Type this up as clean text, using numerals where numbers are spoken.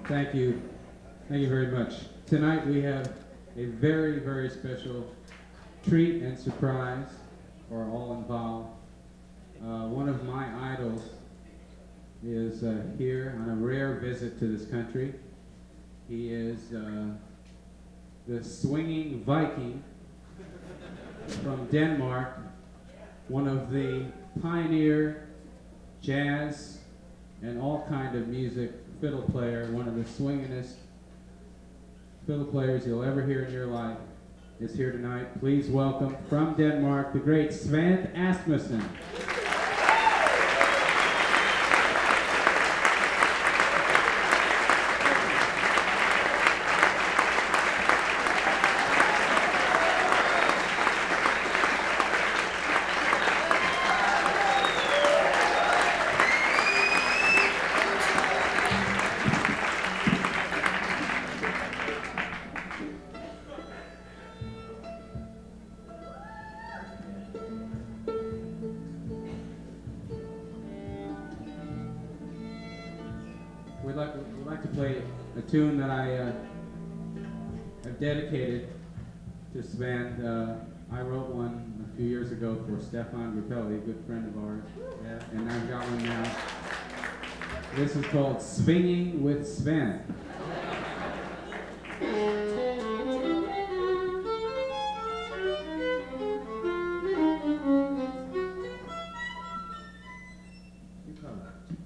Thank you. Thank you very much. Tonight we have a very, very special treat and surprise for all involved. One of my idols is here on a rare visit to this country. He is the swinging Viking from Denmark, one of the pioneer jazz and all kind of music fiddle player, one of the swingingest fiddle players you'll ever hear in your life, is here tonight. Please welcome from Denmark, the great Svante Asmussen. We'd like to play a tune that I have dedicated to Svante. I wrote one a few years ago for Stefan Grappelli, a good friend of ours, and I've got one now. This is called Swinging with Svante. You come.